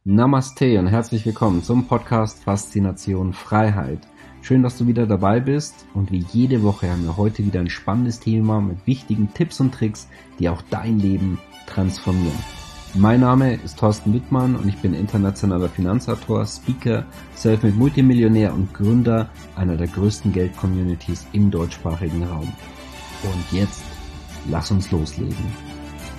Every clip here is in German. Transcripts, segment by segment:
Namaste und herzlich willkommen zum Podcast Faszination Freiheit. Schön, dass du wieder dabei bist und wie jede Woche haben wir heute wieder ein spannendes Thema mit wichtigen Tipps und Tricks, die auch dein Leben transformieren. Mein Name ist Thorsten Wittmann und ich bin internationaler Finanzautor, Speaker, Selfmade Multimillionär und Gründer einer der größten Geld-Communities im deutschsprachigen Raum. Und jetzt, lass uns loslegen.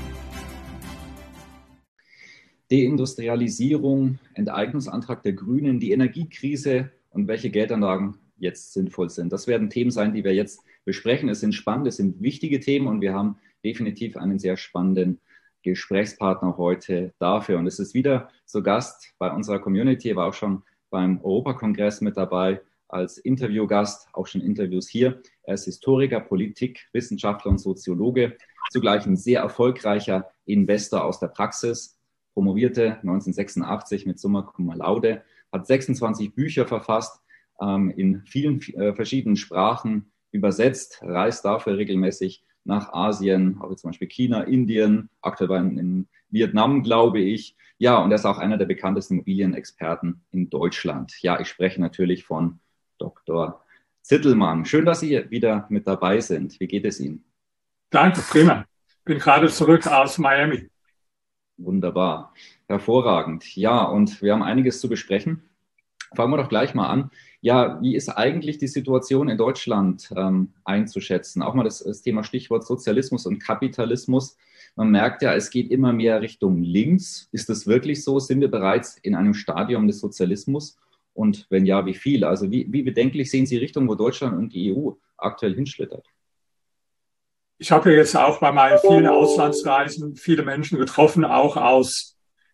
Deindustrialisierung, Enteignungsantrag der Grünen, die Energiekrise und welche Geldanlagen jetzt sinnvoll sind. Das werden Themen sein, die wir jetzt besprechen. Es sind spannende, es sind wichtige Themen und wir haben definitiv einen sehr spannenden Gesprächspartner heute dafür. Und es ist wieder zu Gast bei unserer Community, er war auch schon beim Europakongress mit dabei als Interviewgast, auch schon Interviews hier. Er ist Historiker, Politikwissenschaftler und Soziologe, zugleich ein sehr erfolgreicher Investor aus der Praxis. Promovierte 1986 mit Summa Cum Laude, hat 26 Bücher verfasst, in vielen verschiedenen Sprachen übersetzt, reist dafür regelmäßig nach Asien, auch zum Beispiel China, Indien, aktuell in Vietnam, glaube ich. Ja, und er ist auch einer der bekanntesten Immobilienexperten in Deutschland. Ja, ich spreche natürlich von Dr. Zittelmann. Schön, dass Sie wieder mit dabei sind. Wie geht es Ihnen? Danke, prima. Bin gerade zurück aus Miami. Wunderbar, hervorragend. Ja, und wir haben einiges zu besprechen. Fangen wir doch gleich mal an. Ja, wie ist eigentlich die Situation in Deutschland einzuschätzen? Auch mal das Thema Stichwort Sozialismus und Kapitalismus. Man merkt ja, es geht immer mehr Richtung links. Ist das wirklich so? Sind wir bereits in einem Stadium des Sozialismus? Und wenn ja, wie viel? Also wie bedenklich sehen Sie die Richtung, wo Deutschland und die EU aktuell hinschlittert? Ich habe ja jetzt auch bei meinen vielen Auslandsreisen viele Menschen getroffen, auch aus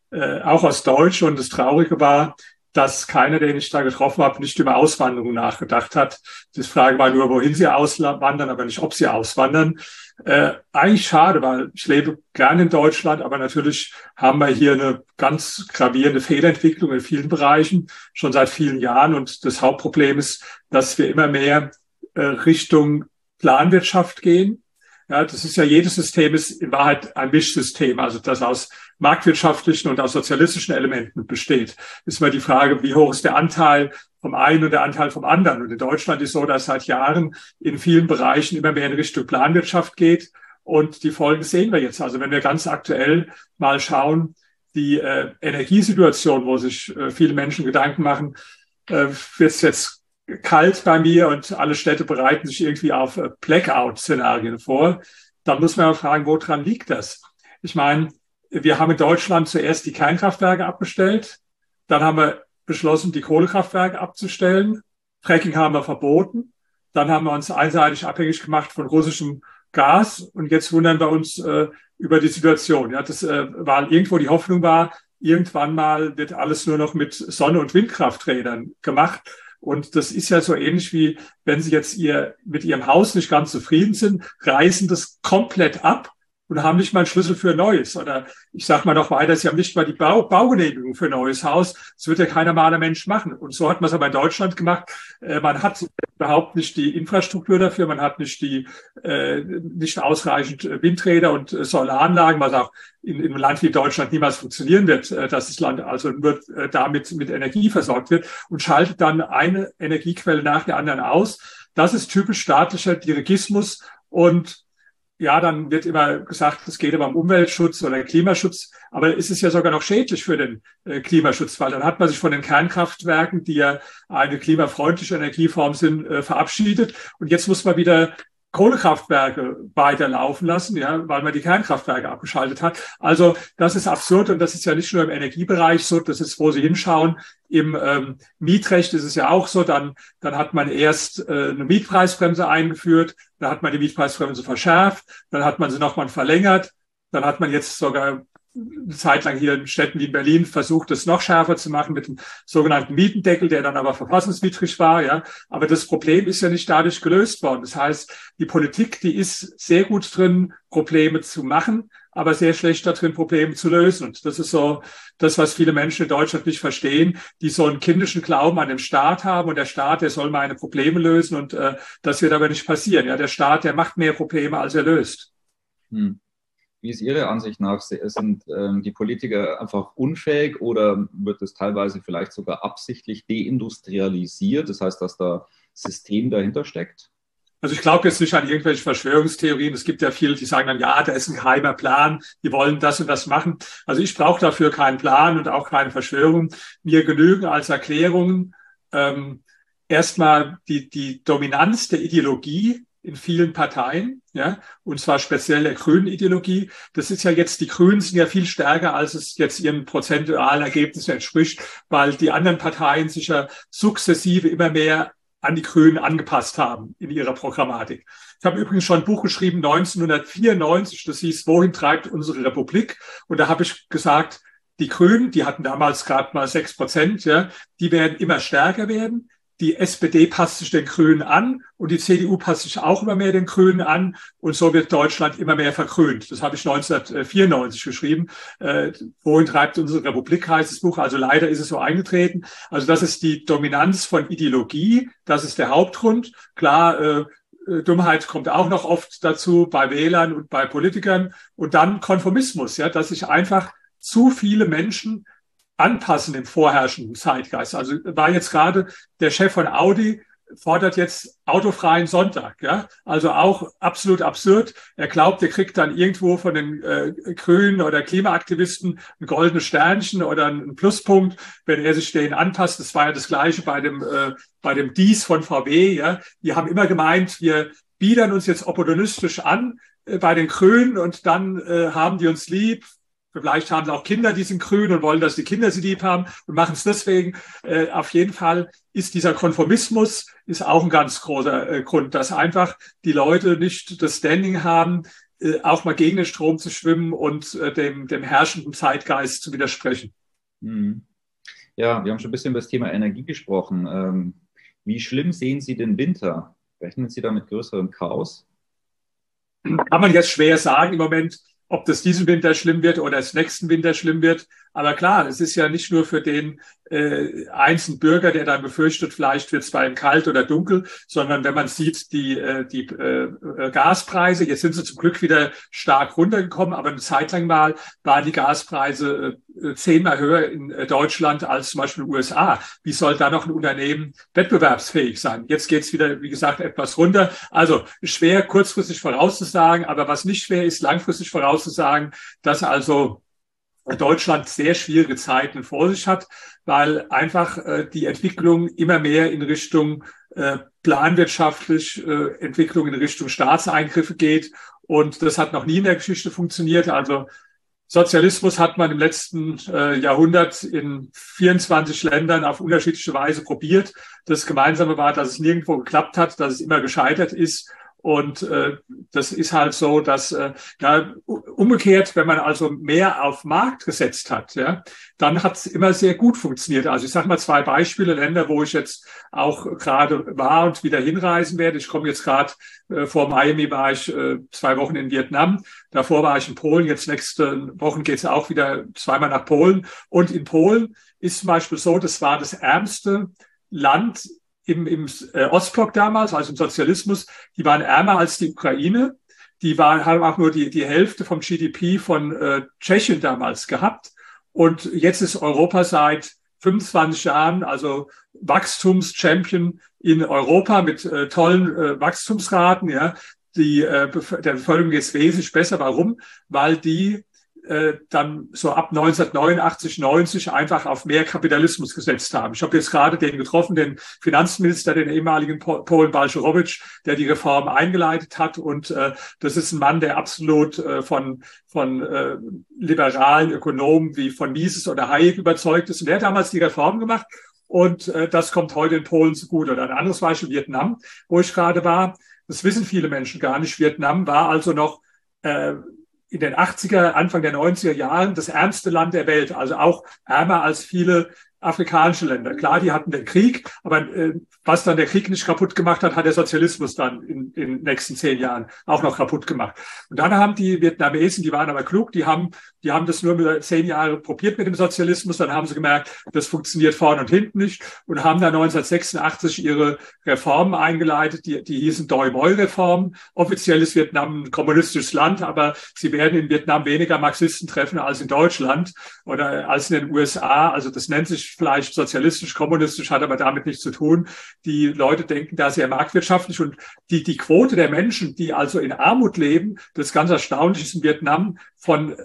Deutsch. Und das Traurige war, dass keiner, den ich da getroffen habe, nicht über Auswanderung nachgedacht hat. Die Frage war nur, wohin sie auswandern, aber nicht, ob sie auswandern. Eigentlich schade, weil ich lebe gerne in Deutschland, aber natürlich haben wir hier eine ganz gravierende Fehlentwicklung in vielen Bereichen, schon seit vielen Jahren. Und das Hauptproblem ist, dass wir immer mehr Richtung Planwirtschaft gehen. Ja, das ist ja, jedes System ist in Wahrheit ein Mischsystem, also das aus marktwirtschaftlichen und aus sozialistischen Elementen besteht. Ist immer die Frage, wie hoch ist der Anteil vom einen und der Anteil vom anderen. Und in Deutschland ist so, dass seit Jahren in vielen Bereichen immer mehr in Richtung Planwirtschaft geht. Und die Folgen sehen wir jetzt. Also wenn wir ganz aktuell mal schauen, die Energiesituation, wo sich viele Menschen Gedanken machen, wird es jetzt kalt bei mir und alle Städte bereiten sich irgendwie auf Blackout-Szenarien vor, dann muss man ja fragen, woran liegt das? Ich meine, wir haben in Deutschland zuerst die Kernkraftwerke abgestellt, dann haben wir beschlossen, die Kohlekraftwerke abzustellen, Fracking haben wir verboten, dann haben wir uns einseitig abhängig gemacht von russischem Gas und jetzt wundern wir uns über die Situation. Ja, das weil irgendwo die Hoffnung war, irgendwann mal wird alles nur noch mit Sonne- und Windkrafträdern gemacht. Und das ist ja so ähnlich wie, wenn Sie jetzt mit Ihrem Haus nicht ganz zufrieden sind, reißen das komplett ab und haben nicht mal einen Schlüssel für ein neues. Oder ich sage mal noch weiter, Sie haben nicht mal die Baugenehmigung für ein neues Haus. Das wird ja kein normaler Mensch machen. Und so hat man es aber in Deutschland gemacht. Man hat überhaupt nicht die Infrastruktur dafür, man hat nicht nicht ausreichend Windräder und Solaranlagen, was auch in einem Land wie Deutschland niemals funktionieren wird, dass das Land also nur damit mit Energie versorgt wird und schaltet dann eine Energiequelle nach der anderen aus. Das ist typisch staatlicher Dirigismus und ja, dann wird immer gesagt, es geht aber um Umweltschutz oder Klimaschutz, aber es ist ja sogar noch schädlich für den Klimaschutz, weil dann hat man sich von den Kernkraftwerken, die ja eine klimafreundliche Energieform sind, verabschiedet und jetzt muss man wieder Kohlekraftwerke weiterlaufen lassen, ja, weil man die Kernkraftwerke abgeschaltet hat. Also das ist absurd und das ist ja nicht nur im Energiebereich so, das ist, wo Sie hinschauen. Im Mietrecht ist es ja auch so, dann hat man erst eine Mietpreisbremse eingeführt, dann hat man die Mietpreisbremse verschärft, dann hat man sie nochmal verlängert, dann hat man jetzt sogar eine Zeit lang hier in Städten wie in Berlin versucht, das noch schärfer zu machen mit dem sogenannten Mietendeckel, der dann aber verfassungswidrig war, ja. Aber das Problem ist ja nicht dadurch gelöst worden. Das heißt, die Politik, die ist sehr gut drin, Probleme zu machen, aber sehr schlecht darin, Probleme zu lösen. Und das ist so das, was viele Menschen in Deutschland nicht verstehen, die so einen kindischen Glauben an den Staat haben und der Staat, der soll meine Probleme lösen und das wird aber nicht passieren. Ja, der Staat, der macht mehr Probleme, als er löst. Wie ist Ihre Ansicht nach? Sind die Politiker einfach unfähig oder wird es teilweise vielleicht sogar absichtlich deindustrialisiert? Das heißt, dass da System dahinter steckt? Also ich glaube jetzt nicht an irgendwelche Verschwörungstheorien. Es gibt ja viele, die sagen dann, ja, da ist ein geheimer Plan, die wollen das und das machen. Also ich brauche dafür keinen Plan und auch keine Verschwörung. Mir genügen als Erklärungen erstmal die Dominanz der Ideologie in vielen Parteien, ja, und zwar speziell der grünen Ideologie. Das ist ja jetzt, die Grünen sind ja viel stärker, als es jetzt ihren prozentualen Ergebnissen entspricht, weil die anderen Parteien sich ja sukzessive immer mehr an die Grünen angepasst haben in ihrer Programmatik. Ich habe übrigens schon ein Buch geschrieben, 1994, das hieß, Wohin treibt unsere Republik? Und da habe ich gesagt, die Grünen, die hatten damals gerade mal 6%, ja, die werden immer stärker werden. Die SPD passt sich den Grünen an und die CDU passt sich auch immer mehr den Grünen an und so wird Deutschland immer mehr vergrünt. Das habe ich 1994 geschrieben. Wohin treibt unsere Republik, heißt das Buch. Also leider ist es so eingetreten. Also das ist die Dominanz von Ideologie. Das ist der Hauptgrund. Klar, Dummheit kommt auch noch oft dazu bei Wählern und bei Politikern. Und dann Konformismus, ja, dass sich einfach zu viele Menschen anpassen im vorherrschenden Zeitgeist. Also war jetzt gerade der Chef von Audi, fordert jetzt autofreien Sonntag. Ja? Also auch absolut absurd. Er glaubt, er kriegt dann irgendwo von den Grünen oder Klimaaktivisten ein goldenes Sternchen oder einen Pluspunkt, wenn er sich denen anpasst. Das war ja das Gleiche bei dem Dies von VW. Ja? Die haben immer gemeint, wir biedern uns jetzt opportunistisch an bei den Grünen und dann haben die uns lieb. Vielleicht haben sie auch Kinder, die sind grün und wollen, dass die Kinder sie lieb haben und machen es deswegen. Auf jeden Fall ist dieser Konformismus ist auch ein ganz großer Grund, dass einfach die Leute nicht das Standing haben, auch mal gegen den Strom zu schwimmen und dem herrschenden Zeitgeist zu widersprechen. Ja, wir haben schon ein bisschen über das Thema Energie gesprochen. Wie schlimm sehen Sie den Winter? Rechnen Sie da mit größerem Chaos? Kann man jetzt schwer sagen im Moment, ob das diesen Winter schlimm wird oder es nächsten Winter schlimm wird. Aber klar, es ist ja nicht nur für den einzelnen Bürger, der dann befürchtet, vielleicht wird es bei ihm kalt oder dunkel, sondern wenn man sieht, die Gaspreise, jetzt sind sie zum Glück wieder stark runtergekommen, aber eine Zeit lang mal waren die Gaspreise 10-mal höher in Deutschland als zum Beispiel in den USA. Wie soll da noch ein Unternehmen wettbewerbsfähig sein? Jetzt geht es wieder, wie gesagt, etwas runter. Also schwer kurzfristig vorauszusagen, aber was nicht schwer ist, langfristig vorauszusagen, dass also Deutschland sehr schwierige Zeiten vor sich hat, weil einfach die Entwicklung immer mehr in Richtung planwirtschaftlich Entwicklung in Richtung Staatseingriffe geht. Und das hat noch nie in der Geschichte funktioniert. Also Sozialismus hat man im letzten Jahrhundert in 24 Ländern auf unterschiedliche Weise probiert. Das Gemeinsame war, dass es nirgendwo geklappt hat, dass es immer gescheitert ist. Und das ist halt so, dass umgekehrt, wenn man also mehr auf Markt gesetzt hat, ja, dann hat es immer sehr gut funktioniert. Also ich sage mal 2 Beispiele, Länder, wo ich jetzt auch gerade war und wieder hinreisen werde. Ich komme jetzt gerade vor Miami, war ich 2 Wochen in Vietnam. Davor war ich in Polen. Jetzt nächste Wochen geht es auch wieder 2-mal nach Polen. Und in Polen ist zum Beispiel so, das war das ärmste Land im Ostblock damals, also im Sozialismus, die waren ärmer als die Ukraine. Haben auch nur die Hälfte vom GDP von Tschechien damals gehabt. Und jetzt ist Europa seit 25 Jahren, also Wachstumschampion in Europa mit tollen Wachstumsraten. Ja, der Bevölkerung geht es wesentlich besser. Warum? Weil die dann so ab 1989, 90 einfach auf mehr Kapitalismus gesetzt haben. Ich habe jetzt gerade den getroffen, den Finanzminister, den ehemaligen Polen Balcerowicz, der die Reform eingeleitet hat. Und das ist ein Mann, der absolut von liberalen Ökonomen wie von Mises oder Hayek überzeugt ist. Und der hat damals die Reform gemacht. Und das kommt heute in Polen zugute. Oder ein anderes Beispiel, Vietnam, wo ich gerade war. Das wissen viele Menschen gar nicht. Vietnam war also noch in den 80er, Anfang der 90er Jahren das ärmste Land der Welt, also auch ärmer als viele afrikanische Länder. Klar, die hatten den Krieg, aber was dann der Krieg nicht kaputt gemacht hat, hat der Sozialismus dann in den nächsten 10 Jahren auch noch kaputt gemacht. Und dann haben die Vietnamesen, die waren aber klug, die haben Die haben das nur 10 Jahre probiert mit dem Sozialismus, dann haben sie gemerkt, das funktioniert vorne und hinten nicht und haben dann 1986 ihre Reformen eingeleitet, die hießen Doi Moi-Reformen. Offiziell ist Vietnam ein kommunistisches Land, aber sie werden in Vietnam weniger Marxisten treffen als in Deutschland oder als in den USA. Also das nennt sich vielleicht sozialistisch, kommunistisch, hat aber damit nichts zu tun. Die Leute denken da sehr marktwirtschaftlich und die Quote der Menschen, die also in Armut leben, das ist ganz erstaunlich, ist in Vietnam von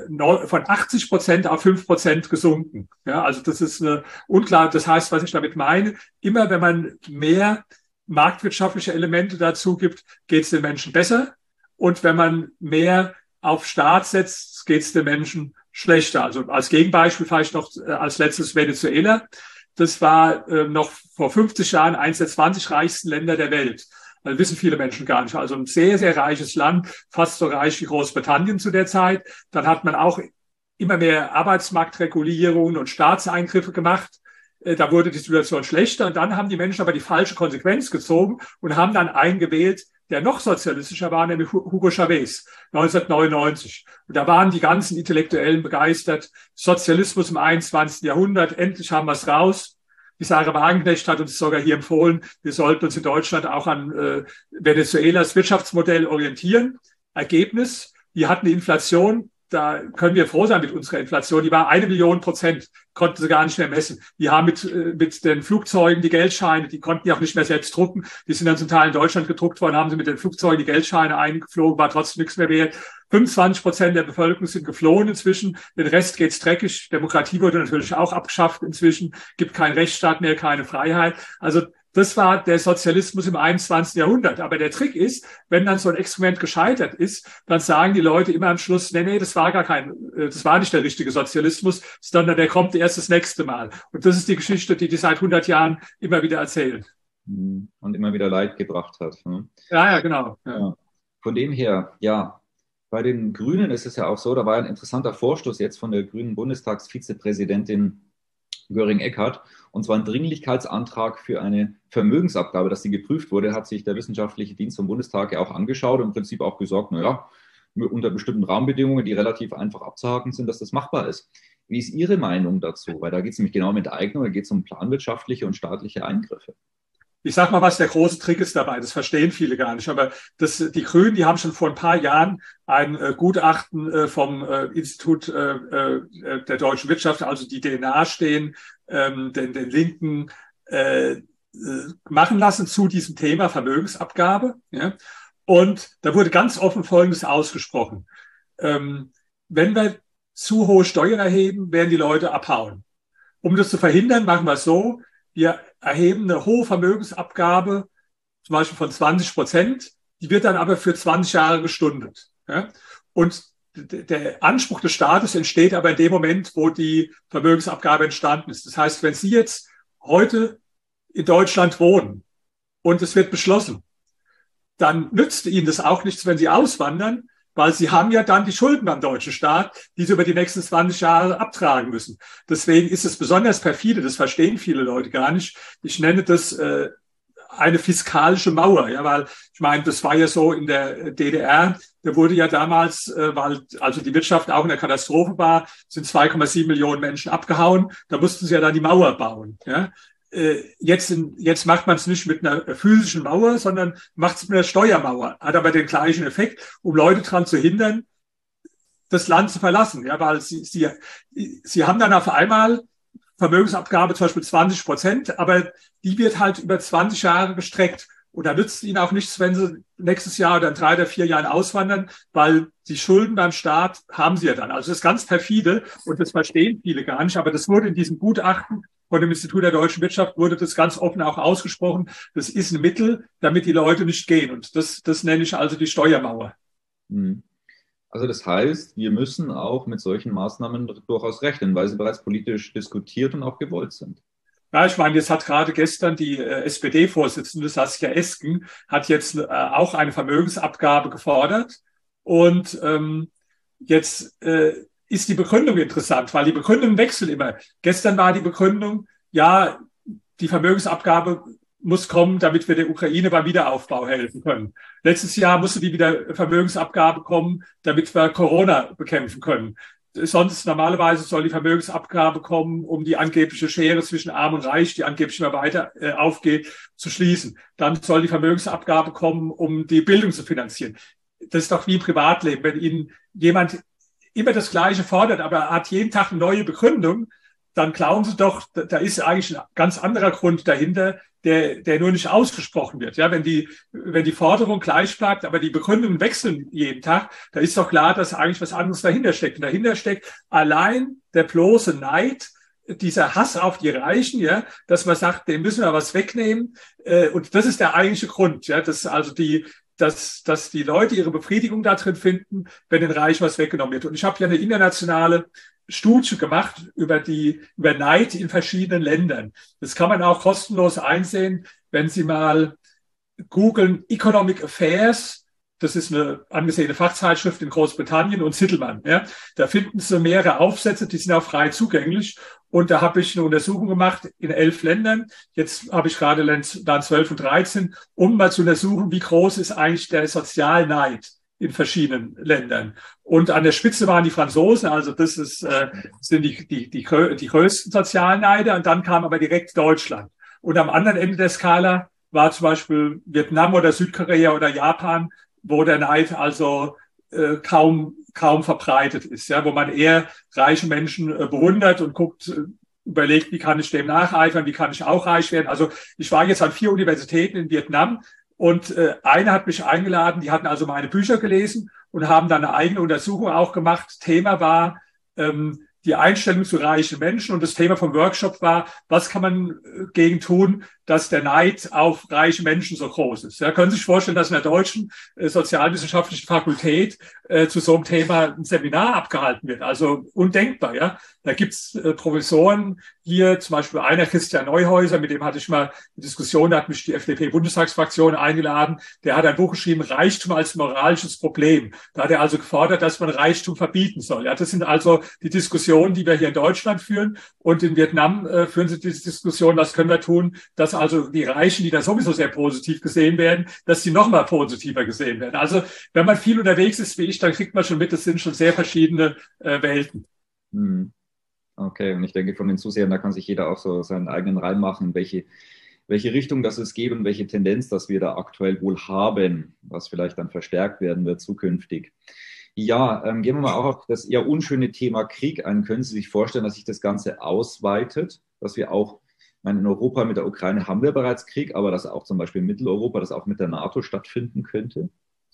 80% auf 5% gesunken. Ja, also das ist unklar. Das heißt, was ich damit meine, immer wenn man mehr marktwirtschaftliche Elemente dazu gibt, geht es den Menschen besser. Und wenn man mehr auf Staat setzt, geht es den Menschen schlechter. Also als Gegenbeispiel vielleicht noch als letztes Venezuela. Das war noch vor 50 Jahren eines der 20 reichsten Länder der Welt. Das wissen viele Menschen gar nicht. Also ein sehr, sehr reiches Land, fast so reich wie Großbritannien zu der Zeit. Dann hat man auch immer mehr Arbeitsmarktregulierungen und Staatseingriffe gemacht. Da wurde die Situation schlechter. Und dann haben die Menschen aber die falsche Konsequenz gezogen und haben dann einen gewählt, der noch sozialistischer war, nämlich Hugo Chavez, 1999. Und da waren die ganzen Intellektuellen begeistert. Sozialismus im 21. Jahrhundert, endlich haben wir es raus. Die Sarah Wagenknecht hat uns sogar hier empfohlen, wir sollten uns in Deutschland auch an Venezuelas Wirtschaftsmodell orientieren. Ergebnis, die hatten eine Inflation, da können wir froh sein mit unserer Inflation, die war 1 Million %, konnten sie gar nicht mehr messen. Die haben mit den Flugzeugen die Geldscheine, die konnten die auch nicht mehr selbst drucken, die sind dann zum Teil in Deutschland gedruckt worden, haben sie mit den Flugzeugen die Geldscheine eingeflogen, war trotzdem nichts mehr wert. 25% der Bevölkerung sind geflohen inzwischen, den Rest geht's dreckig. Demokratie wurde natürlich auch abgeschafft inzwischen, gibt keinen Rechtsstaat mehr, keine Freiheit. Also das war der Sozialismus im 21. Jahrhundert. Aber der Trick ist, wenn dann so ein Experiment gescheitert ist, dann sagen die Leute immer am Schluss, nee, das war nicht der richtige Sozialismus, sondern der kommt erst das nächste Mal. Und das ist die Geschichte, die seit 100 Jahren immer wieder erzählen. Und immer wieder Leid gebracht hat. Ne? Ja, genau. Ja. Von dem her, ja, bei den Grünen ist es ja auch so, da war ein interessanter Vorstoß jetzt von der grünen Bundestagsvizepräsidentin Göring-Eckardt, und zwar ein Dringlichkeitsantrag für eine Vermögensabgabe, dass die geprüft wurde, hat sich der Wissenschaftliche Dienst vom Bundestag ja auch angeschaut und im Prinzip auch gesagt, naja, unter bestimmten Rahmenbedingungen, die relativ einfach abzuhaken sind, dass das machbar ist. Wie ist Ihre Meinung dazu? Weil da geht es nämlich genau um Enteignung, da geht es um planwirtschaftliche und staatliche Eingriffe. Ich sag mal, was der große Trick ist dabei. Das verstehen viele gar nicht. Aber die Grünen, die haben schon vor ein paar Jahren ein Gutachten vom Institut der deutschen Wirtschaft, also die DNA stehen, den Linken machen lassen zu diesem Thema Vermögensabgabe. Ja? Und da wurde ganz offen Folgendes ausgesprochen. Wenn wir zu hohe Steuern erheben, werden die Leute abhauen. Um das zu verhindern, machen wir es so, wir erheben eine hohe Vermögensabgabe, zum Beispiel von 20%, die wird dann aber für 20 Jahre gestundet. Ja? Und der Anspruch des Staates entsteht aber in dem Moment, wo die Vermögensabgabe entstanden ist. Das heißt, wenn Sie jetzt heute in Deutschland wohnen und es wird beschlossen, dann nützt Ihnen das auch nichts, wenn Sie auswandern, weil Sie haben ja dann die Schulden beim deutschen Staat, die Sie über die nächsten 20 Jahre abtragen müssen. Deswegen ist es besonders perfide, das verstehen viele Leute gar nicht. Ich nenne das eine fiskalische Mauer, ja, weil ich meine, das war ja so in der DDR, da wurde ja damals, weil also die Wirtschaft auch in der Katastrophe war, sind 2,7 Millionen Menschen abgehauen, da mussten sie ja dann die Mauer bauen, ja. Jetzt macht man es nicht mit einer physischen Mauer, sondern macht es mit einer Steuermauer. Hat aber den gleichen Effekt, um Leute daran zu hindern, das Land zu verlassen. Ja, weil sie haben dann auf einmal Vermögensabgabe zum Beispiel 20%, aber die wird halt über 20 Jahre gestreckt. Und da nützt ihnen auch nichts, wenn sie nächstes Jahr oder in 3 oder 4 Jahren auswandern, weil die Schulden beim Staat haben sie ja dann. Also das ist ganz perfide und das verstehen viele gar nicht. Aber das wurde in diesem Gutachten von dem Institut der deutschen Wirtschaft wurde das ganz offen auch ausgesprochen. Das ist ein Mittel, damit die Leute nicht gehen. Und das nenne ich also die Steuermauer. Also das heißt, wir müssen auch mit solchen Maßnahmen durchaus rechnen, weil sie bereits politisch diskutiert und auch gewollt sind. Ja, ich meine, jetzt hat gerade gestern die SPD-Vorsitzende Saskia Esken hat jetzt auch eine Vermögensabgabe gefordert. Und jetzt ist die Begründung interessant, weil die Begründungen wechseln immer. Gestern war die Begründung, ja, die Vermögensabgabe muss kommen, damit wir der Ukraine beim Wiederaufbau helfen können. Letztes Jahr musste die Vermögensabgabe kommen, damit wir Corona bekämpfen können. sonst normalerweise soll die Vermögensabgabe kommen, um die angebliche Schere zwischen Arm und Reich, die angeblich immer weiter aufgeht, zu schließen. Dann soll die Vermögensabgabe kommen, um die Bildung zu finanzieren. Das ist doch wie im Privatleben. Wenn Ihnen jemand immer das Gleiche fordert, aber er hat jeden Tag eine neue Begründung, dann glauben Sie doch, da ist eigentlich ein ganz anderer Grund dahinter, der nur nicht ausgesprochen wird. Ja, wenn die Forderung gleich bleibt, aber die Begründungen wechseln jeden Tag, da ist doch klar, dass eigentlich was anderes dahinter steckt. Und dahinter steckt allein der bloße Neid, dieser Hass auf die Reichen, ja, dass man sagt, dem müssen wir was wegnehmen. Und das ist der eigentliche Grund, ja, dass die Leute ihre Befriedigung darin finden, wenn den Reichen was weggenommen wird. Und ich habe ja eine internationale Studie gemacht über Neid in verschiedenen Ländern. Das kann man auch kostenlos einsehen, wenn Sie mal googeln Economic Affairs. Das ist eine angesehene Fachzeitschrift in Großbritannien und Zittelmann. Ja. Da finden Sie mehrere Aufsätze, die sind auch frei zugänglich. Und da habe ich eine Untersuchung gemacht in 11 Ländern. Jetzt habe ich gerade dann 12 und 13, um mal zu untersuchen, wie groß ist eigentlich der Sozialneid in verschiedenen Ländern. Und an der Spitze waren die Franzosen, also das sind die größten Sozialneider. Und dann kam aber direkt Deutschland. Und am anderen Ende der Skala war zum Beispiel Vietnam oder Südkorea oder Japan, wo der Neid also kaum verbreitet ist, ja, wo man eher reiche Menschen bewundert und guckt, überlegt, wie kann ich dem nacheifern, wie kann ich auch reich werden. Also ich war jetzt an 4 Universitäten in Vietnam und eine hat mich eingeladen, die hatten also meine Bücher gelesen und haben dann eine eigene Untersuchung auch gemacht. Thema war die Einstellung zu reichen Menschen und das Thema vom Workshop war, was kann man gegen tun, dass der Neid auf reiche Menschen so groß ist. Ja, können Sie sich vorstellen, dass in der deutschen sozialwissenschaftlichen Fakultät zu so einem Thema ein Seminar abgehalten wird? Also undenkbar, ja. Da gibt's Professoren hier, zum Beispiel einer, Christian Neuhäuser, mit dem hatte ich mal eine Diskussion, da hat mich die FDP-Bundestagsfraktion eingeladen. Der hat ein Buch geschrieben, Reichtum als moralisches Problem. Da hat er also gefordert, dass man Reichtum verbieten soll. Ja, das sind also die Diskussionen, die wir hier in Deutschland führen. Und in Vietnam führen sie diese Diskussion, was können wir tun, dass also die Reichen, die da sowieso sehr positiv gesehen werden, dass die noch mal positiver gesehen werden. Also wenn man viel unterwegs ist wie ich, dann kriegt man schon mit, das sind schon sehr verschiedene Welten. Okay, und ich denke, von den Zusehern, da kann sich jeder auch so seinen eigenen Reim machen, welche Richtung das es geht und welche Tendenz, das wir da aktuell wohl haben, was vielleicht dann verstärkt werden wird zukünftig. Ja, gehen wir mal auch auf das eher unschöne Thema Krieg ein. Können Sie sich vorstellen, dass sich das Ganze ausweitet, dass wir auch, ich meine, in Europa mit der Ukraine haben wir bereits Krieg, aber dass auch zum Beispiel in Mitteleuropa das auch mit der NATO stattfinden könnte?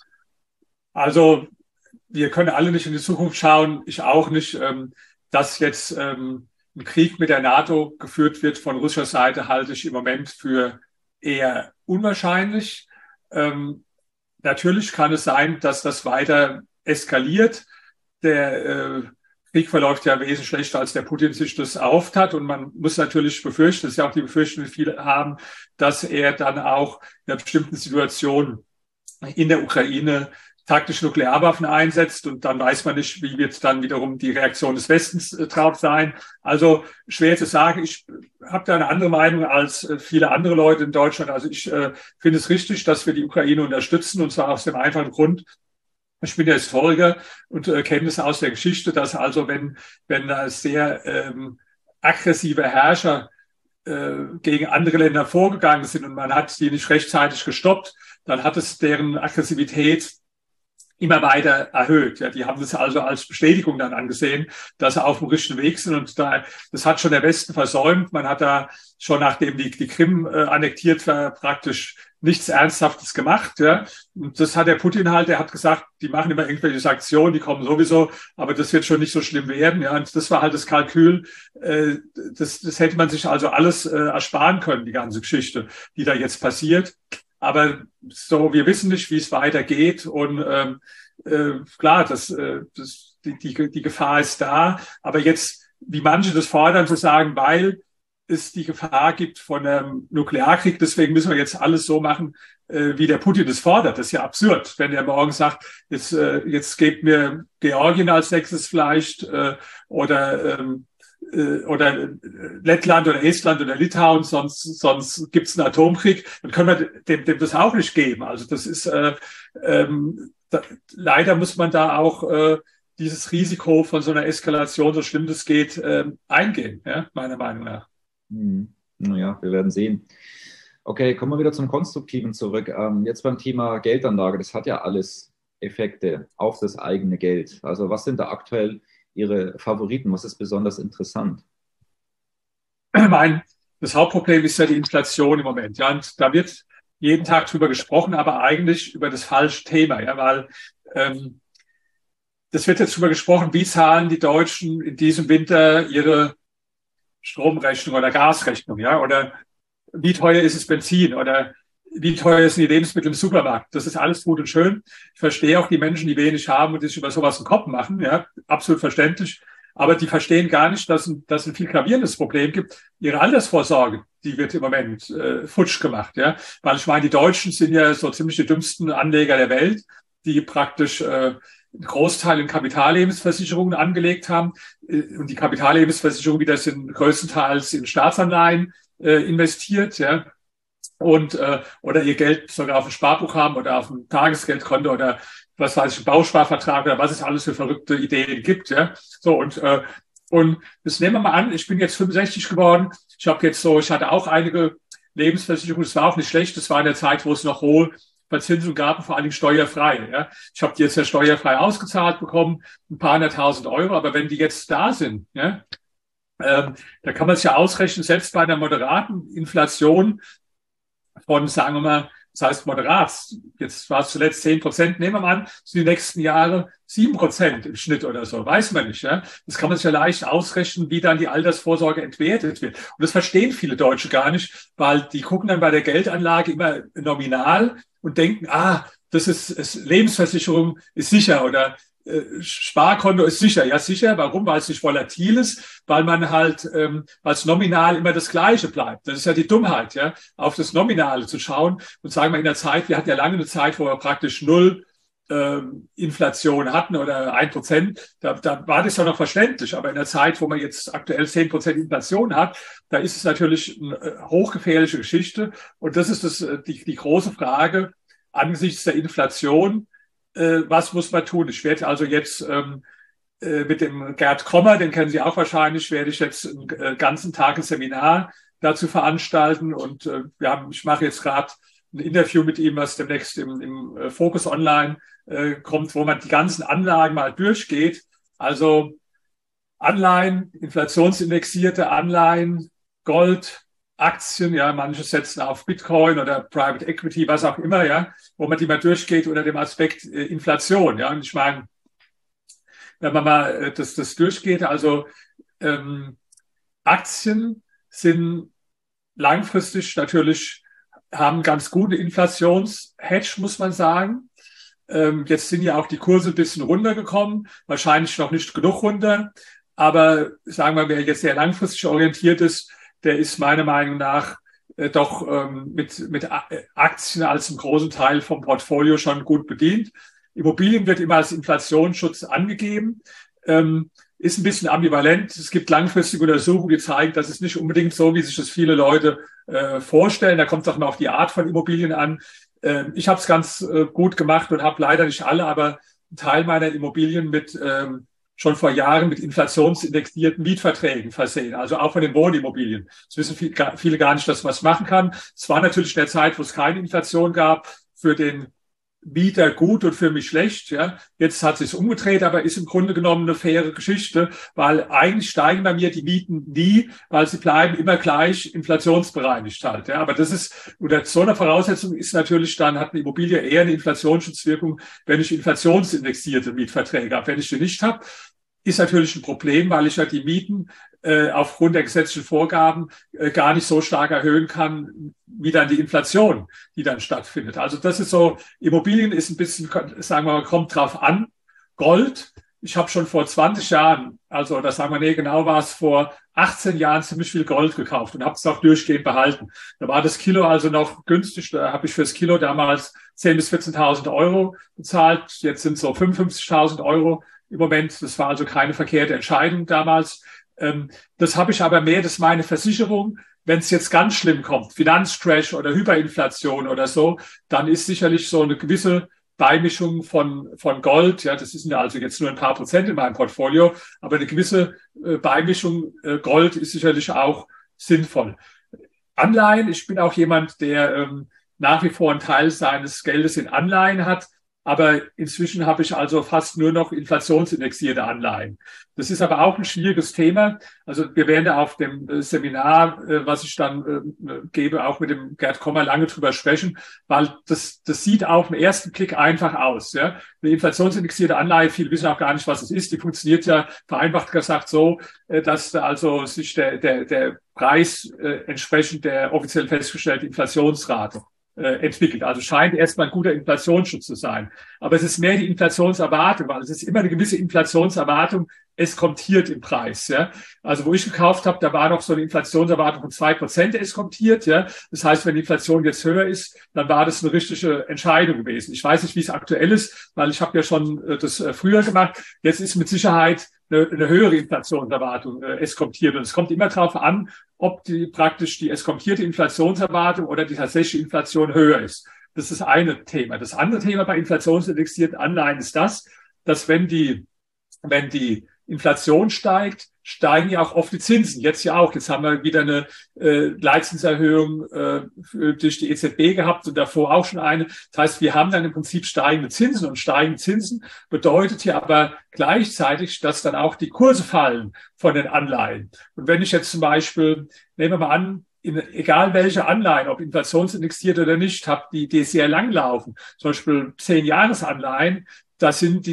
Also wir können alle nicht in die Zukunft schauen, ich auch nicht. Dass jetzt ein Krieg mit der NATO geführt wird von russischer Seite, halte ich im Moment für eher unwahrscheinlich. Natürlich kann es sein, dass das weiter eskaliert. Der Krieg verläuft ja wesentlich schlechter, als der Putin sich das erhofft hat. Und man muss natürlich befürchten, das ist ja auch die Befürchtung, die viele haben, dass er dann auch in einer bestimmten Situation in der Ukraine taktische Nuklearwaffen einsetzt. Und dann weiß man nicht, wie wird dann wiederum die Reaktion des Westens drauf sein. Also schwer zu sagen. Ich habe da eine andere Meinung als viele andere Leute in Deutschland. Also ich finde es richtig, dass wir die Ukraine unterstützen. Und zwar aus dem einfachen Grund, ich bin ja Historiker und kenne es aus der Geschichte, dass also wenn da sehr aggressive Herrscher gegen andere Länder vorgegangen sind und man hat die nicht rechtzeitig gestoppt, dann hat es deren Aggressivität immer weiter erhöht. Ja, die haben das also als Bestätigung dann angesehen, dass sie auf dem richtigen Weg sind. Und das hat schon der Westen versäumt. Man hat da schon, nachdem die Krim annektiert war, praktisch nichts Ernsthaftes gemacht. Ja. Und das hat der Putin halt, der hat gesagt, die machen immer irgendwelche Sanktionen, die kommen sowieso, aber das wird schon nicht so schlimm werden. Ja. Und das war halt das Kalkül. Das hätte man sich also alles ersparen können, die ganze Geschichte, die da jetzt passiert. Aber so, wir wissen nicht, wie es weitergeht. Und klar, die Gefahr ist da. Aber jetzt, wie manche das fordern, zu sagen, weil es die Gefahr gibt von einem Nuklearkrieg, deswegen müssen wir jetzt alles so machen, wie der Putin das fordert. Das ist ja absurd, wenn er morgen sagt, jetzt gebt mir Georgien als nächstes vielleicht oder Lettland oder Estland oder Litauen, sonst gibt's einen Atomkrieg, dann können wir dem das auch nicht geben. Also das ist leider muss man da auch dieses Risiko von so einer Eskalation, so schlimm das geht, eingehen, ja, meiner Meinung nach. Naja, wir werden sehen. Okay, kommen wir wieder zum Konstruktiven zurück. Jetzt beim Thema Geldanlage, das hat ja alles Effekte auf das eigene Geld. Also was sind da aktuell Ihre Favoriten? Was ist besonders interessant? Das Hauptproblem ist ja die Inflation im Moment. Ja, und da wird jeden Tag drüber gesprochen, aber eigentlich über das falsche Thema. Ja, weil das wird jetzt drüber gesprochen, wie zahlen die Deutschen in diesem Winter ihre Stromrechnung oder Gasrechnung, ja, oder wie teuer ist es Benzin oder wie teuer sind die Lebensmittel im Supermarkt. Das ist alles gut und schön. Ich verstehe auch die Menschen, die wenig haben und die sich über sowas einen Kopf machen, ja, absolut verständlich. Aber die verstehen gar nicht, dass es ein viel gravierendes Problem gibt. Ihre Altersvorsorge, die wird im Moment futsch gemacht, ja, weil ich meine, die Deutschen sind ja so ziemlich die dümmsten Anleger der Welt, die praktisch einen Großteil in Kapitallebensversicherungen angelegt haben. Und die Kapitallebensversicherungen wieder sind größtenteils in Staatsanleihen investiert, ja. Und oder ihr Geld sogar auf dem Sparbuch haben oder auf dem Tagesgeldkonto oder was weiß ich, einen Bausparvertrag oder was es alles für verrückte Ideen gibt, ja. So, und das nehmen wir mal an, ich bin jetzt 65 geworden. Ich hatte auch einige Lebensversicherungen, das war auch nicht schlecht, das war in der Zeit, wo es noch hohe Verzinsung gab, vor allen Dingen steuerfrei. Ja. Ich habe die jetzt ja steuerfrei ausgezahlt bekommen, ein paar 100.000 Euro, aber wenn die jetzt da sind, ja, da kann man es ja ausrechnen, selbst bei einer moderaten Inflation von, sagen wir mal, das heißt moderat, jetzt war es zuletzt 10%, nehmen wir mal an, sind die nächsten Jahre 7% im Schnitt oder so, weiß man nicht. Ja? Das kann man sich ja leicht ausrechnen, wie dann die Altersvorsorge entwertet wird. Und das verstehen viele Deutsche gar nicht, weil die gucken dann bei der Geldanlage immer nominal und denken, das ist Lebensversicherung ist sicher oder Sparkonto ist sicher. Ja, sicher. Warum? Weil es nicht volatil ist, weil man halt als nominal immer das Gleiche bleibt. Das ist ja die Dummheit, ja, auf das Nominale zu schauen und sagen wir in der Zeit, wir hatten ja lange eine Zeit, wo wir praktisch 0 Inflation hatten oder 1%, da war das ja noch verständlich. Aber in der Zeit, wo man jetzt aktuell 10% Inflation hat, da ist es natürlich eine hochgefährliche Geschichte. Und das ist die große Frage angesichts der Inflation. Was muss man tun? Ich werde also jetzt mit dem Gerd Kommer, den kennen Sie auch wahrscheinlich, werde ich jetzt einen ganzen Tag ein Seminar dazu veranstalten. Und ich mache jetzt gerade ein Interview mit ihm, was demnächst im Focus Online kommt, wo man die ganzen Anlagen mal durchgeht. Also Anleihen, inflationsindexierte Anleihen, Gold, Aktien, ja, manche setzen auf Bitcoin oder Private Equity, was auch immer, ja, wo man die mal durchgeht unter dem Aspekt Inflation, ja. Und ich meine, wenn man mal das durchgeht, also Aktien sind langfristig natürlich, haben ganz gute Inflationshedge, muss man sagen. Jetzt sind ja auch die Kurse ein bisschen runtergekommen, wahrscheinlich noch nicht genug runter, aber sagen wir, wer jetzt sehr langfristig orientiert ist, der ist meiner Meinung nach doch mit Aktien als einen großen Teil vom Portfolio schon gut bedient. Immobilien wird immer als Inflationsschutz angegeben, ist ein bisschen ambivalent. Es gibt langfristige Untersuchungen, die zeigen, dass es nicht unbedingt so, wie sich das viele Leute vorstellen. Da kommt es auch mal auf die Art von Immobilien an. Ich habe es ganz gut gemacht und habe leider nicht alle, aber einen Teil meiner Immobilien mit schon vor Jahren mit inflationsindexierten Mietverträgen versehen, also auch von den Wohnimmobilien. Das wissen viele gar nicht, dass man es machen kann. Es war natürlich in der Zeit, wo es keine Inflation gab, für den Mieter gut und für mich schlecht. Ja. Jetzt hat es sich umgedreht, aber ist im Grunde genommen eine faire Geschichte, weil eigentlich steigen bei mir die Mieten nie, weil sie bleiben immer gleich inflationsbereinigt halt. Ja. Aber das ist, unter so einer Voraussetzung ist natürlich dann, hat eine Immobilie eher eine Inflationsschutzwirkung, wenn ich inflationsindexierte Mietverträge habe. Wenn ich die nicht habe, ist natürlich ein Problem, weil ich ja die Mieten aufgrund der gesetzlichen Vorgaben gar nicht so stark erhöhen kann, wie dann die Inflation, die dann stattfindet. Also das ist so, Immobilien ist ein bisschen, sagen wir mal, kommt drauf an. Gold, ich habe schon vor 20 Jahren, also das sagen wir, nee, genau war es vor 18 Jahren ziemlich viel Gold gekauft und habe es auch durchgehend behalten. Da war das Kilo also noch günstig, da habe ich fürs Kilo damals 10.000 bis 14.000 Euro bezahlt. Jetzt sind es so 55.000 Euro im Moment. Das war also keine verkehrte Entscheidung damals. Das habe ich aber mehr, das ist meine Versicherung. Wenn es jetzt ganz schlimm kommt, Finanzcrash oder Hyperinflation oder so, dann ist sicherlich so eine gewisse Beimischung von Gold, ja, das sind ja also jetzt nur ein paar Prozent in meinem Portfolio, aber eine gewisse Beimischung Gold ist sicherlich auch sinnvoll. Anleihen, ich bin auch jemand, der nach wie vor einen Teil seines Geldes in Anleihen hat. Aber inzwischen habe ich also fast nur noch inflationsindexierte Anleihen. Das ist aber auch ein schwieriges Thema. Also wir werden da auf dem Seminar, was ich dann gebe, auch mit dem Gerd Kommer lange drüber sprechen, weil das sieht auf den ersten Blick einfach aus. Ja? Eine inflationsindexierte Anleihe, viele wissen auch gar nicht, was es ist. Die funktioniert ja vereinfacht gesagt so, dass also sich der Preis entsprechend der offiziell festgestellten Inflationsrate entwickelt. Also scheint erstmal ein guter Inflationsschutz zu sein. Aber es ist mehr die Inflationserwartung, weil es ist immer eine gewisse Inflationserwartung eskontiert im Preis. Ja? Also wo ich gekauft habe, da war noch so eine Inflationserwartung von 2% eskontiert. Ja? Das heißt, wenn die Inflation jetzt höher ist, dann war das eine richtige Entscheidung gewesen. Ich weiß nicht, wie es aktuell ist, weil ich habe ja schon das früher gemacht. Jetzt ist mit Sicherheit eine höhere Inflationserwartung eskontiert. Und es kommt immer darauf an, ob praktisch die eskontierte Inflationserwartung oder die tatsächliche Inflation höher ist. Das ist das eine Thema. Das andere Thema bei inflationsindexierten Anleihen ist dass wenn die Inflation steigt, steigen ja auch oft die Zinsen. Jetzt ja auch. Jetzt haben wir wieder eine Leitzinserhöhung durch die EZB gehabt und davor auch schon eine. Das heißt, wir haben dann im Prinzip steigende Zinsen. Und steigende Zinsen bedeutet ja aber gleichzeitig, dass dann auch die Kurse fallen von den Anleihen. Und wenn ich jetzt zum Beispiel, nehmen wir mal an, egal welche Anleihen, ob inflationsindexiert oder nicht, habe, die sehr lang laufen, zum Beispiel 10-Jahres-Anleihen, da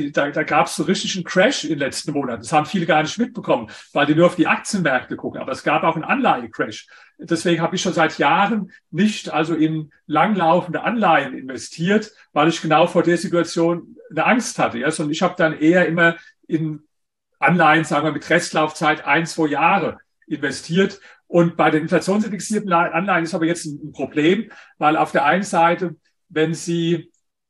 gab es so richtig einen Crash in den letzten Monaten. Das haben viele gar nicht mitbekommen, weil die nur auf die Aktienmärkte gucken. Aber es gab auch einen Anleihecrash. Deswegen habe ich schon seit Jahren nicht also in langlaufende Anleihen investiert, weil ich genau vor der Situation eine Angst hatte. Ja? Sondern ich habe dann eher immer in Anleihen, sagen wir mit Restlaufzeit 1-2 Jahre investiert. Und bei den inflationsindexierten Anleihen ist aber jetzt ein Problem, weil auf der einen Seite, wenn Sie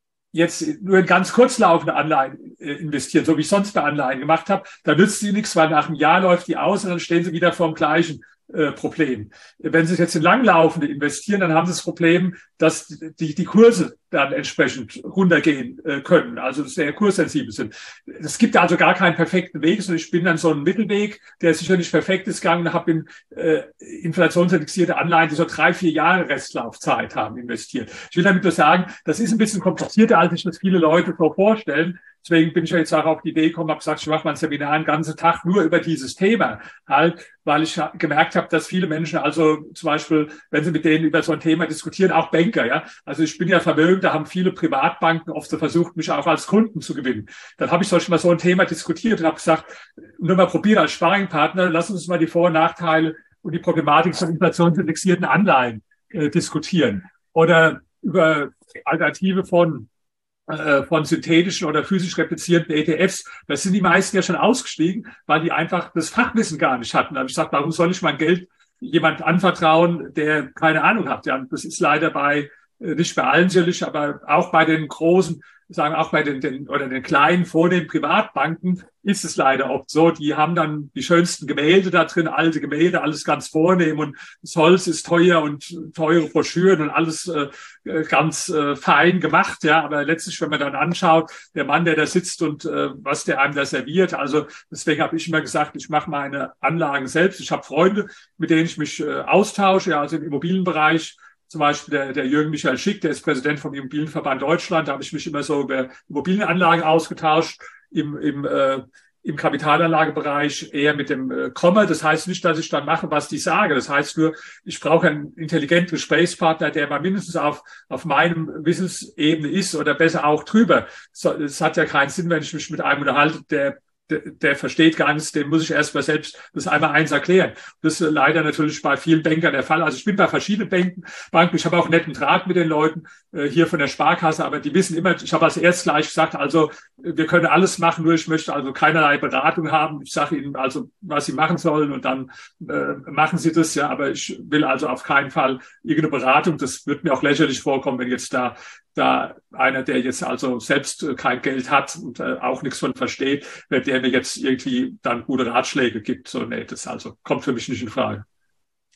jetzt nur in ganz kurzlaufende Anleihen investieren, so wie ich sonst bei Anleihen gemacht habe, dann nützt sie nichts, weil nach einem Jahr läuft die aus und dann stehen sie wieder vor dem gleichen Problem. Wenn Sie jetzt in langlaufende investieren, dann haben Sie das Problem, dass die Kurse dann entsprechend runtergehen können, also sehr kurssensibel sind. Es gibt also gar keinen perfekten Weg, sondern ich bin dann so ein Mittelweg, der sicher nicht perfekt ist gegangen und habe in inflationsindexierte Anleihen, die so 3-4 Jahre Restlaufzeit haben, investiert. Ich will damit nur sagen, das ist ein bisschen komplizierter, als sich das viele Leute so vorstellen. Deswegen bin ich ja jetzt auch auf die Idee gekommen, habe gesagt, ich mache mal ein Seminar einen ganzen Tag nur über dieses Thema, halt, weil ich gemerkt habe, dass viele Menschen, also zum Beispiel, wenn sie mit denen über so ein Thema diskutieren, auch Banker, ja, also ich bin ja vermögend, da haben viele Privatbanken oft so versucht, mich auch als Kunden zu gewinnen. Dann habe ich mal so ein Thema diskutiert und habe gesagt, nur mal probieren als Sparringpartner, lass uns mal die Vor- und Nachteile und die Problematik von inflationsindexierten Anleihen diskutieren oder über Alternative von synthetischen oder physisch replizierenden ETFs. Da sind die meisten ja schon ausgestiegen, weil die einfach das Fachwissen gar nicht hatten. Da habe ich gesagt, warum soll ich mein Geld jemand anvertrauen, der keine Ahnung hat? Ja, das ist leider nicht bei allen sicherlich, aber auch bei den großen, sagen auch bei den kleinen, vornehmen Privatbanken ist es leider oft so. Die haben dann die schönsten Gemälde da drin, alte Gemälde, alles ganz vornehm und das Holz ist teuer und teure Broschüren und alles ganz fein gemacht. Ja, aber letztlich, wenn man dann anschaut, der Mann, der da sitzt und was der einem da serviert, also deswegen habe ich immer gesagt, ich mache meine Anlagen selbst. Ich habe Freunde, mit denen ich mich austausche, ja, also im Immobilienbereich. Zum Beispiel der Jürgen Michael Schick, der ist Präsident vom Immobilienverband Deutschland. Da habe ich mich immer so über Immobilienanlagen ausgetauscht. Im Kapitalanlagebereich eher mit dem Kommer. Das heißt nicht, dass ich dann mache, was die sagen. Das heißt nur, ich brauche einen intelligenten Gesprächspartner, der mal mindestens auf meinem Wissensebene ist oder besser auch drüber. Es hat ja keinen Sinn, wenn ich mich mit einem unterhalte, der versteht gar nichts, dem muss ich erst mal selbst das einmal eins erklären. Das ist leider natürlich bei vielen Bankern der Fall. Also ich bin bei verschiedenen Banken, ich habe auch netten Draht mit den Leuten hier von der Sparkasse, aber die wissen immer, ich habe als erstes gleich gesagt, also wir können alles machen, nur ich möchte also keinerlei Beratung haben. Ich sage ihnen also, was sie machen sollen und dann machen sie das, ja, aber ich will also auf keinen Fall irgendeine Beratung. Das wird mir auch lächerlich vorkommen, wenn jetzt da einer, der jetzt also selbst kein Geld hat und auch nichts von versteht, der mir jetzt irgendwie dann gute Ratschläge gibt. So, nee, das also kommt für mich nicht in Frage.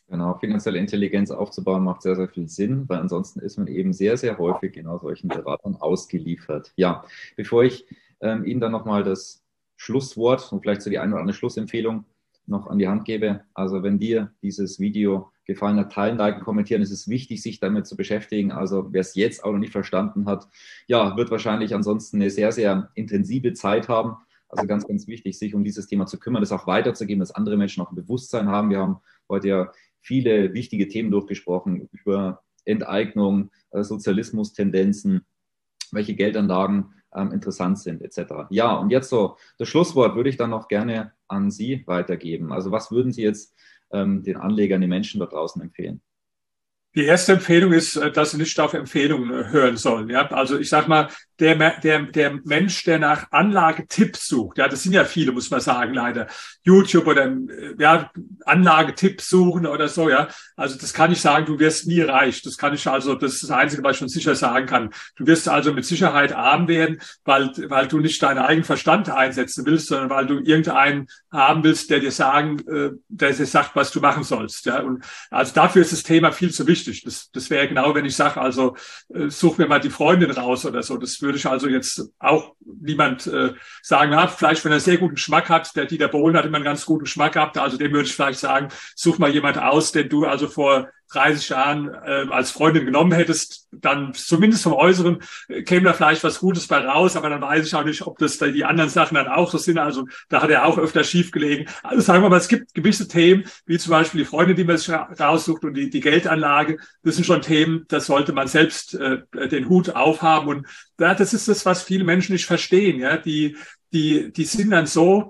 Genau, finanzielle Intelligenz aufzubauen macht sehr, sehr viel Sinn, weil ansonsten ist man eben sehr, sehr häufig genau solchen Beratern ausgeliefert. Ja, bevor ich Ihnen dann nochmal das Schlusswort und vielleicht so die eine oder andere Schlussempfehlung noch an die Hand gebe. Also wenn dir dieses Video gefallen hat, teilen, liken, kommentieren. Es ist wichtig, sich damit zu beschäftigen. Also wer es jetzt auch noch nicht verstanden hat, ja, wird wahrscheinlich ansonsten eine sehr, sehr intensive Zeit haben. Also ganz, ganz wichtig, sich um dieses Thema zu kümmern, das auch weiterzugeben, dass andere Menschen auch ein Bewusstsein haben. Wir haben heute ja viele wichtige Themen durchgesprochen über Enteignung, Sozialismus-Tendenzen, welche Geldanlagen interessant sind, etc. Ja, und jetzt so, das Schlusswort würde ich dann noch gerne an Sie weitergeben. Also was würden Sie jetzt den Anlegern, den Menschen da draußen empfehlen? Die erste Empfehlung ist, dass Sie nicht auf Empfehlungen hören sollen. Ja, also ich sag mal, der Mensch, der nach Anlagetipps sucht, ja, das sind ja viele, muss man sagen, leider. YouTube oder ja, Anlagetipps suchen oder so, ja. Also das kann ich sagen, du wirst nie reich. Das kann ich also, das ist das Einzige, was ich schon sicher sagen kann. Du wirst also mit Sicherheit arm werden, weil du nicht deinen eigenen Verstand einsetzen willst, sondern weil du irgendeinen haben willst, der dir sagt, was du machen sollst. Ja, und also dafür ist das Thema viel zu wichtig. Das wäre genau, wenn ich sage, also such mir mal die Freundin raus oder so. Das würde ich also jetzt auch niemand sagen. Ja, vielleicht, wenn er sehr guten Geschmack hat, der Dieter Bohlen hat immer einen ganz guten Geschmack gehabt, also dem würde ich vielleicht sagen, such mal jemand aus, den du also vor 30 Jahren als Freundin genommen hättest, dann zumindest vom Äußeren käme da vielleicht was Gutes bei raus, aber dann weiß ich auch nicht, ob das die anderen Sachen dann auch so sind. Also da hat er auch öfter schief gelegen. Also sagen wir mal, es gibt gewisse Themen, wie zum Beispiel die Freundin, die man sich raussucht und die Geldanlage. Das sind schon Themen, das sollte man selbst den Hut aufhaben. Und das ist das, was viele Menschen nicht verstehen. Ja, die sind dann so,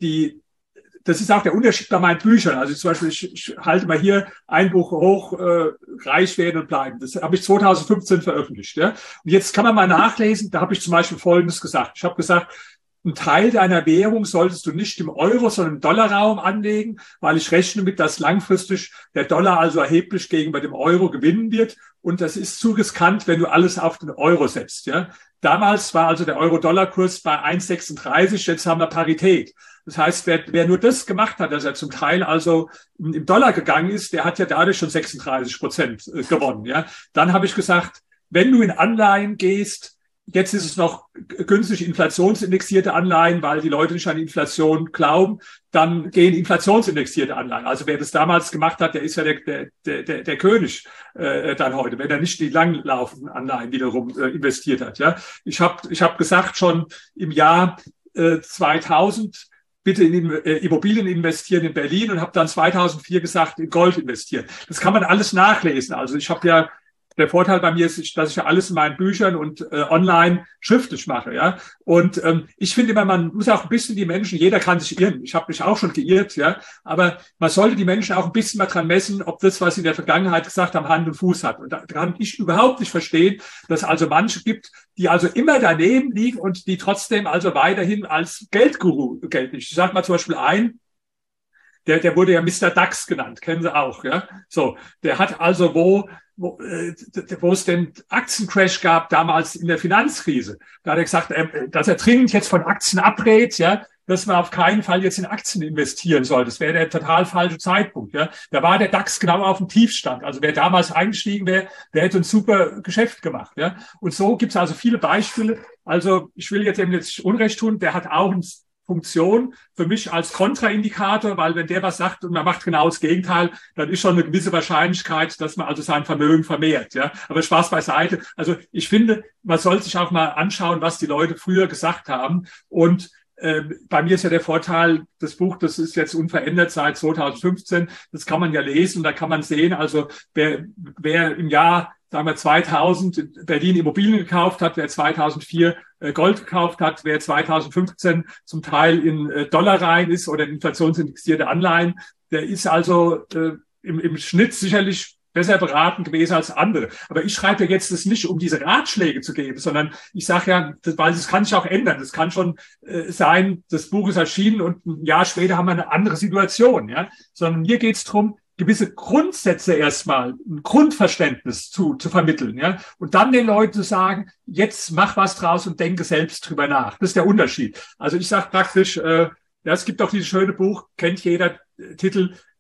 das ist auch der Unterschied bei meinen Büchern. Also zum Beispiel, ich halte mal hier ein Buch hoch, reich werden und bleiben. Das habe ich 2015 veröffentlicht. Ja? Und jetzt kann man mal nachlesen, da habe ich zum Beispiel Folgendes gesagt. Ich habe gesagt, ein Teil deiner Währung solltest du nicht im Euro, sondern im Dollarraum anlegen, weil ich rechne mit, dass langfristig der Dollar also erheblich gegenüber dem Euro gewinnen wird. Und das ist zu riskant, wenn du alles auf den Euro setzt. Ja? Damals war also der Euro-Dollar-Kurs bei 1,36, jetzt haben wir Parität. Das heißt, wer nur das gemacht hat, dass er zum Teil also im Dollar gegangen ist, der hat ja dadurch schon 36% gewonnen. Ja? Dann habe ich gesagt, wenn du in Anleihen gehst, jetzt ist es noch günstig inflationsindexierte Anleihen, weil die Leute nicht an Inflation glauben, dann gehen inflationsindexierte Anleihen. Also wer das damals gemacht hat, der ist ja der König dann heute, wenn er nicht die langlaufenden Anleihen wiederum investiert hat. Ja, ich hab gesagt, schon im Jahr 2000 bitte in Immobilien investieren in Berlin und habe dann 2004 gesagt, in Gold investieren. Das kann man alles nachlesen. Also ich habe ja, der Vorteil bei mir ist, dass ich ja alles in meinen Büchern und online schriftlich mache. Ja. Und ich finde immer, man muss auch ein bisschen die Menschen, jeder kann sich irren. Ich habe mich auch schon geirrt, ja. Aber man sollte die Menschen auch ein bisschen mal dran messen, ob das, was sie in der Vergangenheit gesagt haben, Hand und Fuß hat. Und da kann ich überhaupt nicht verstehen, dass es also manche gibt, die also immer daneben liegen und die trotzdem also weiterhin als Geldguru gelten. Ich sage mal zum Beispiel der wurde ja Mr. DAX genannt, kennen Sie auch, ja. So, der hat also wo es den Aktiencrash gab, damals in der Finanzkrise, da hat er gesagt, dass er dringend jetzt von Aktien abrät, ja, dass man auf keinen Fall jetzt in Aktien investieren soll. Das wäre der total falsche Zeitpunkt, ja. Da war der DAX genau auf dem Tiefstand. Also wer damals eingestiegen wäre, der hätte ein super Geschäft gemacht, ja. Und so gibt es also viele Beispiele. Also ich will jetzt eben nicht Unrecht tun, der hat auch ein Funktion für mich als Kontraindikator, weil wenn der was sagt und man macht genau das Gegenteil, dann ist schon eine gewisse Wahrscheinlichkeit, dass man also sein Vermögen vermehrt. Ja, aber Spaß beiseite. Also ich finde, man soll sich auch mal anschauen, was die Leute früher gesagt haben. Und bei mir ist ja der Vorteil, das Buch, das ist jetzt unverändert seit 2015. Das kann man ja lesen und da kann man sehen, also wer im Jahr, sagen wir 2000 in Berlin Immobilien gekauft hat, wer 2004 Gold gekauft hat, wer 2015 zum Teil in Dollar rein ist oder in inflationsindexierte Anleihen, der ist also im Schnitt sicherlich besser beraten gewesen als andere. Aber ich schreibe ja jetzt das nicht, um diese Ratschläge zu geben, sondern ich sage ja, weil das kann sich auch ändern. Das kann schon sein, das Buch ist erschienen und ein Jahr später haben wir eine andere Situation. Ja, sondern mir geht es darum, gewisse Grundsätze erstmal, ein Grundverständnis zu vermitteln, ja, und dann den Leuten zu sagen, jetzt mach was draus und denke selbst drüber nach. Das ist der Unterschied. Also ich sage praktisch, ja, es gibt auch dieses schöne Buch, kennt jeder, Titel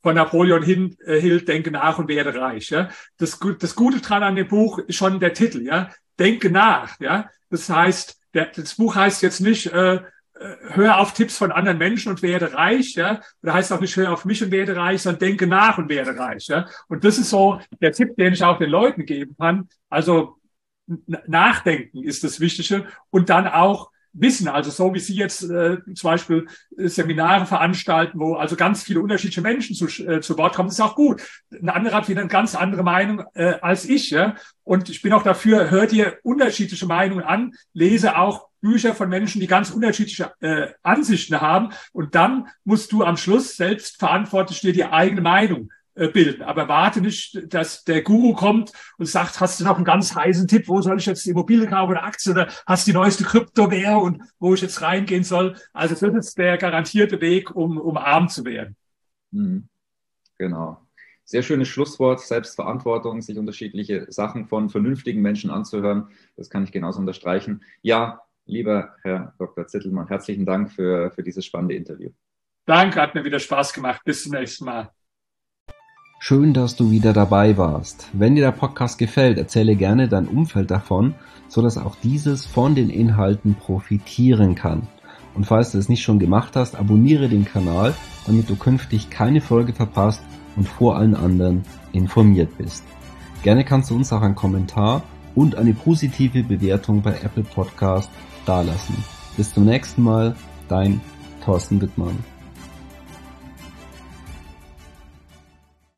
von Napoleon Hill, Denke nach und werde reich. Ja? Das Gute dran an dem Buch ist schon der Titel, ja, Denke nach. Ja, das heißt, das Buch heißt jetzt nicht hör auf Tipps von anderen Menschen und werde reich, ja, oder heißt auch nicht hör auf mich und werde reich, sondern denke nach und werde reich. Ja, und das ist so der Tipp, den ich auch den Leuten geben kann. Also nachdenken ist das Wichtige und dann auch Wissen, also so wie Sie jetzt zum Beispiel Seminare veranstalten, wo also ganz viele unterschiedliche Menschen zu Wort kommen, das ist auch gut. Ein anderer hat wieder eine ganz andere Meinung als ich, ja. Und ich bin auch dafür, hör dir unterschiedliche Meinungen an, lese auch Bücher von Menschen, die ganz unterschiedliche Ansichten haben. Und dann musst du am Schluss selbst verantwortlich dir die eigene Meinung bilden. Aber warte nicht, dass der Guru kommt und sagt, hast du noch einen ganz heißen Tipp, wo soll ich jetzt die Immobilie kaufen oder Aktien oder hast die neueste Kryptowährung und wo ich jetzt reingehen soll. Also das ist der garantierte Weg, um arm zu werden. Genau. Sehr schönes Schlusswort, Selbstverantwortung, sich unterschiedliche Sachen von vernünftigen Menschen anzuhören. Das kann ich genauso unterstreichen. Ja, lieber Herr Dr. Zittelmann, herzlichen Dank für dieses spannende Interview. Danke, hat mir wieder Spaß gemacht. Bis zum nächsten Mal. Schön, dass du wieder dabei warst. Wenn dir der Podcast gefällt, erzähle gerne dein Umfeld davon, sodass auch dieses von den Inhalten profitieren kann. Und falls du es nicht schon gemacht hast, abonniere den Kanal, damit du künftig keine Folge verpasst und vor allen anderen informiert bist. Gerne kannst du uns auch einen Kommentar und eine positive Bewertung bei Apple Podcast dalassen. Bis zum nächsten Mal, dein Thorsten Wittmann.